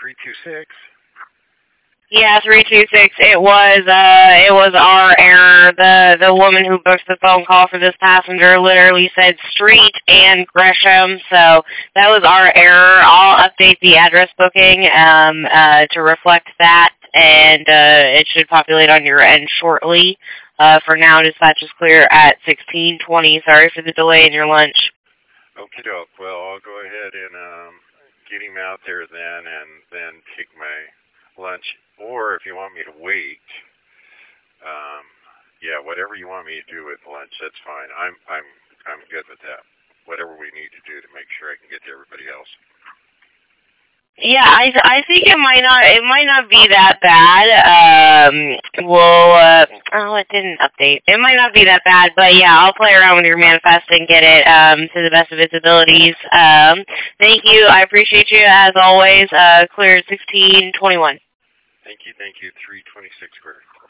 326. Yeah, 326. It was our error. The woman who booked the phone call for this passenger literally said Street and Gresham, so that was our error. I'll update the address booking to reflect that, and it should populate on your end shortly. For now, dispatch is clear at 16:20. Sorry for the delay in your lunch. Okie doke. Well, I'll go ahead and get him out there then, and then take my lunch. Or if you want me to wait, yeah, whatever you want me to do with lunch, that's fine. I'm good with that. Whatever we need to do to make sure I can get to everybody else. Yeah, I think it might not be that bad. It didn't update. It might not be that bad, but yeah, I'll play around with your manifest and get it to the best of its abilities. Thank you. I appreciate you as always. Clear 1621. Thank you. 326 squared.